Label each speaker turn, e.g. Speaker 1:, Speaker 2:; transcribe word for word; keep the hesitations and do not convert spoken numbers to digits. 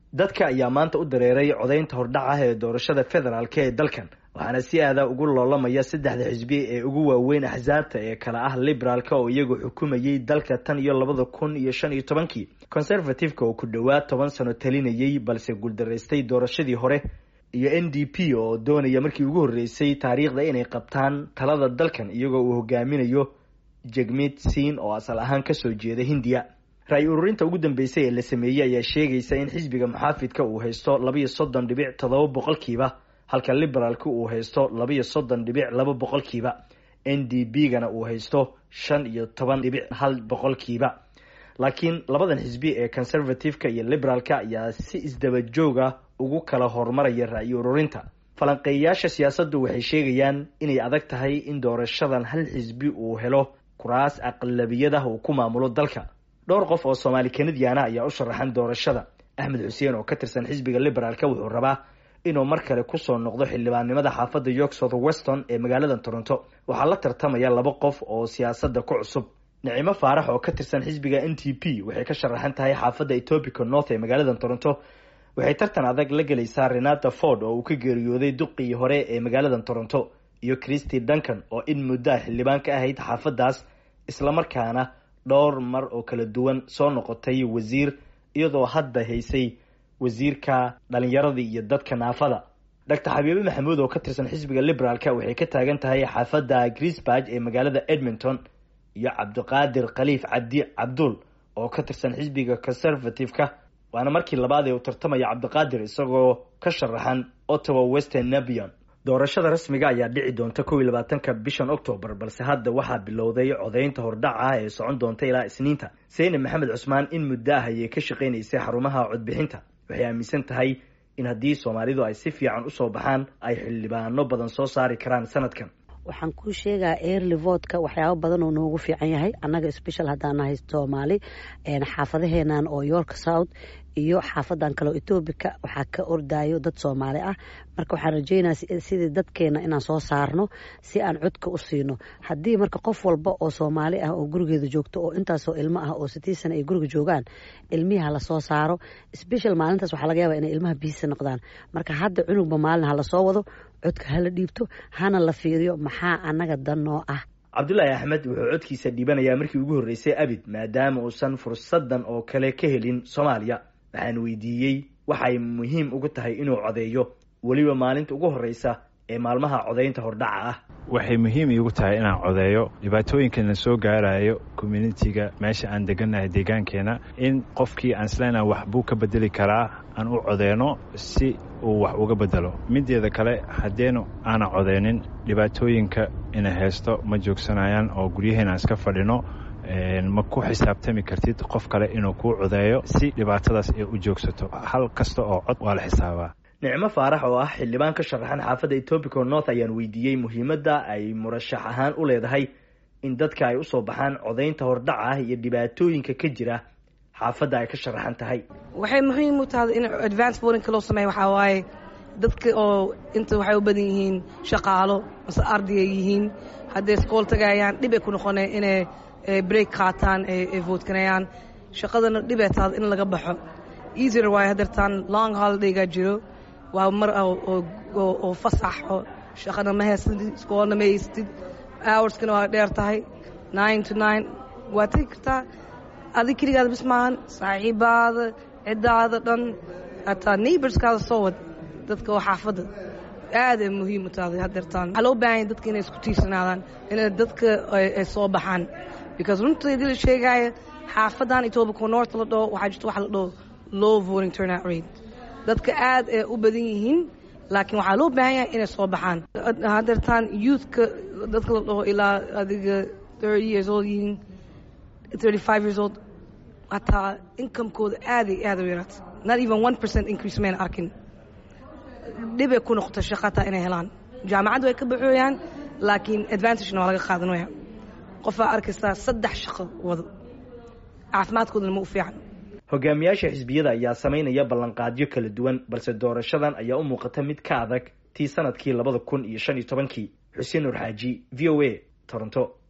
Speaker 1: dadka ayaa maanta u dareeray codaynta hordhac ah ee doorashada federaalka ee dalkan waxaana si aada ugu loolamaya saddexda xisbi ee ugu waaweyn axsaabta ee kala ah liberaalka oo iyagu xukumayay dalka tan iyo labada kun iyo shan iyo tobankii conservative-ka oo ku dhowaad toban sano talinayay balse guuldaraystay doorashadii hore iyo n d p oo doonaya markii ugu horreysay taariikhda inay qabtaan talada dalkan iyagoo uu hogaaminayo jagmeet singh oo asal ahaan kasoo jeeda hindiya. ra-y ururinta ugu dambeysay ee la sameeyey ayaa sheegaysa in xisbiga muxaafidka uu haysto laba iyo soddon dhibic toddoba boqolkiiba halka liberaalka uu haysto laba iyo soddon dhibic laba boqolkiiba n d p gana uu haysto shan iyo toban dhibic hal boqolkiiba. laakiin labadan xisbi ee conservative-ka iyo liberaalka ayaa si isdaba jooga ugu kala horumaraya ra-y ururinta. falanqeeyayaasha siyaasaddu waxay sheegayaan inay adag tahay in doorashadan hal xisbi uu helo kuraas aqlabiyada uu ku maamulo dalka. dhowr qof oo Soomaali Kanadiyaana ayaa u sharaxan doorashada. Axmed Xuseen oo ka tirsan xisbiga liberaalka wuxuu rabaa inuu mar kale ku soo noqdo xildhibaannimada xaafadda York South Weston ee magaalada Toronto. waxaa la tartamaya laba qof oo siyaasadda ku cusub. Nicimo Faarax oo ka tirsan xisbiga N T P waxay ka sharaxan tahay xaafadda Etobicoke North ee magaalada Toronto. waxay tartan adag la galaysaa Renata Ford oo uu ka geeriyooday duqii hore ee magaalada Toronto iyo Christy Duncan oo in muddo xildhibaan ka ahayd xaafaddaas isla markaana dhowr mar oo kala duwan soo noqotay wasiir iyadoo hadda haysay wasiirka dhalinyarada iyo dadka naafada. Doctor Xabiibe Maxamuud oo ka tirsan xisbiga liberaalka waxay ka taagan tahay xaafadda Greensburg ee magaalada Edmonton iyo Cabdiqaadir Khaliif Cabdi Cabdul oo ka tirsan xisbiga conservative-ka waana markii labaad ee uu tartamaya Cabdiqaadir isagoo ka sharaxan Ottawa Western Nebion. doorashada rasmiga ayaa dhici doonta kow iyo labaatanka bishan October balse hadda waxaa bilowday codaynta hordhac ah ee socon doonta ilaa Isniinta. Seyne Maxamed Cusmaan in muddo ah ayay ka shaqeynaysay xarumaha codbixinta. waxay aaminsan tahay in haddii Soomaalidu ay si fiican u soo baxaan ay xildhibaano badan soo saari karaan sanadkan.
Speaker 2: waxaan ku sheegaa early vote-ka waxyaabo badan oo noogu fiican yahay annaga special haddaan nahay Soomaali een xaafadaheenan oo York South iyo xaafadan kale oo Etobicoke waxaa ka ordayo dad Soomaali ah marka waxaan rajaynayaa sidii dadkeena inaan soo saarno si aan codka u siino. haddii marka qof walba oo Soomaali ah oo gurigeeda joogto oo intaas oo ilmo ah oo sideetan ay guriga joogaan ilmiha la soo saaro special maalintaas waxaa laga yaabaa inay ilmaha biisa noqdaan marka hadda cunugba maalin ha la soo wado codka hala dhiibto hana la fiiriyo maxaa anaga danoo ah.
Speaker 1: Cabdullaahi Axmed wuxuu codkiisa dhiibanayaa markii ugu horreysay abid maadaama uusan fursadan oo kale ka helin Soomaaliya. waxaan weydiiyey waxay muhiim ugu tahay inuu codeeyo waliba maalinta ugu horreysa ee maalmaha codaynta hordhaca ah.
Speaker 3: waxay muhiim iigu tahay inaan codeeyo dhibaatooyinkan soo gaarayo community-ga meesha aan deganahay deegaankeena in qofkii aan isleena wax buu ka bedeli karaa aan u codeeno si uu wax uga bedelo. mideeda kale haddeenu aanan codeynin dhibaatooyinka inay haysto ma joogsanayaan oo guryaheena iska fadhino ma ku xisaabtami kartid qof kale inuu kuu codeeyo si dhibaatadaas ay u joogsato. hal kasta oo cod waa la xisaabaa.
Speaker 1: Nicimo Faarax oo ah xildhibaan ka sharaxan xaafadda Etobicoke North ayaan weydiiyey muhiimadda ay murashax ahaan u leedahay in dadka ay u soo baxaan codaynta hordhaca ah iyo dhibaatooyinka ka jira xaafadda ay ka sharaxan tahay.
Speaker 4: waxay muhiim u tahay in advance voting loo sameeyo waxaa waaye dadka oo inta waxay u badan yihiin shaqaalo mise arday yihiin hadday iskool tagayaan dhib ay ku noqonayaan inay break qaataan ee vote kanayaan shaqadana dhib ay tahay in laga baxo. easier way hadartaan long holiday ga jiro waa mar oo oo fasaxo shaqana ma haysid iskoolna ma haysid hours kana waa dheer tahay nine to nine waa tagi kartaa adi keligaada bis maahan saaxiibaada cidaada dhan hataa neighborskaada soo wad dadka oo xaafadda aad ay muhiim u tahay hadartaan waxaa loo baahan dadka inay isku tiirsanaadaan inay dadka ay soo baxaan because runtii la sheegaya xaafadan Etobicoke North la dhaho waxaa jirta waxa la dhaho low voting turnout rate dadka aad ay u badan yihiin laakiin waxaa loo baahan yahay inay soo baxaan. hadartaan youthka dadka la dhaho ilaa adiga thirty years old yihiin thirty-five years old hataa incomekooda aad ay aad u yaraat not even one percent increase mayna arkin. dhib ay ku noqoto shaqata inay helaan jaamacaddu ay ka baxooyaan laakiin advantagena waa laga qaadanaya. qofaa arkaysaa saddex shaqo wado caafimaadkoodana ma u fiican.
Speaker 1: hogaamiyaasha xisbiyada ayaa samaynaya ballanqaadyo kala duwan balse doorashadan ayaa u muuqata mid ka adag tii sanadkii labada kun iyo shan iyo tobankii. Xuseen Nur Xaaji, V O A, Toronto.